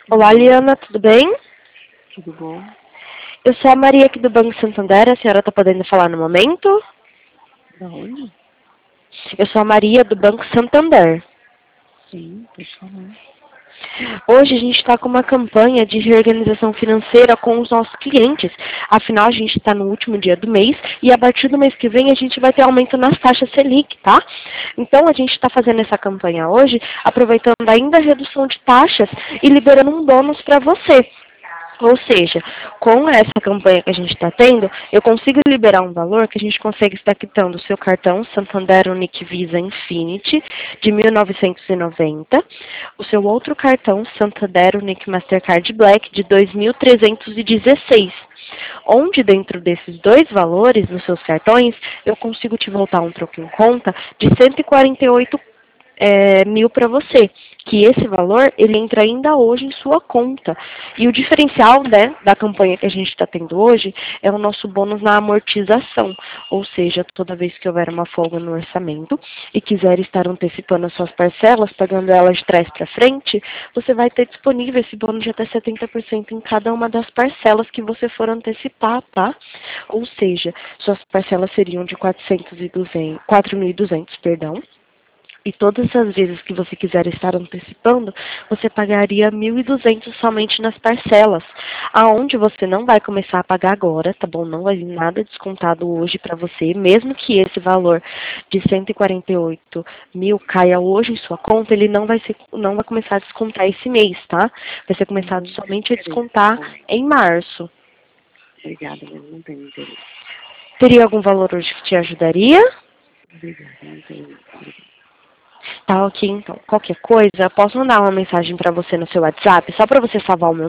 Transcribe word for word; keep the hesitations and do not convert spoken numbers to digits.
Olá, Liana, tudo bem? Tudo bom? Eu sou a Maria aqui do Banco Santander, a senhora está podendo falar no momento? Da onde? Eu sou a Maria do Banco Santander. Sim, pode falar. Hoje a gente está com uma campanha de reorganização financeira com os nossos clientes. Afinal, a gente está no último dia do mês e a partir do mês que vem a gente vai ter aumento nas taxas Selic, tá? Então a gente está fazendo essa campanha hoje, aproveitando ainda a redução de taxas e liberando um bônus para você. Ou seja, com essa campanha que a gente está tendo, eu consigo liberar um valor que a gente consegue estar quitando o seu cartão Santander Unique Visa Infinity de mil novecentos e noventa, o seu outro cartão Santander Unique Mastercard Black de dois mil trezentos e dezesseis. Onde dentro desses dois valores, nos seus cartões, eu consigo te voltar um troco em conta de cento e quarenta e oito É, mil para você, que esse valor ele entra ainda hoje em sua conta. E o diferencial, né, da campanha que a gente está tendo hoje é o nosso bônus na amortização, ou seja, toda vez que houver uma folga no orçamento e quiser estar antecipando as suas parcelas, pagando elas de trás para frente, você vai ter disponível esse bônus de até setenta por cento em cada uma das parcelas que você for antecipar, tá? Ou seja, suas parcelas seriam de quatrocentos e duzentos, quatro mil e duzentos, perdão. E todas as vezes que você quiser estar antecipando, você pagaria mil e duzentos somente nas parcelas, aonde você não vai começar a pagar agora, tá bom? Não vai vir nada descontado hoje para você, mesmo que esse valor de cento e quarenta e oito mil caia hoje em sua conta, ele não vai, ser, não vai começar a descontar esse mês, tá? Vai ser começado Não somente a tenho interesse. descontar Bom, em março. obrigada, mas não tenho interesse. Teria algum valor hoje que te ajudaria? Obrigada, não tenho. Obrigada. Tá ok, então. Qualquer coisa, eu posso mandar uma mensagem para você no seu WhatsApp, só para você salvar o meu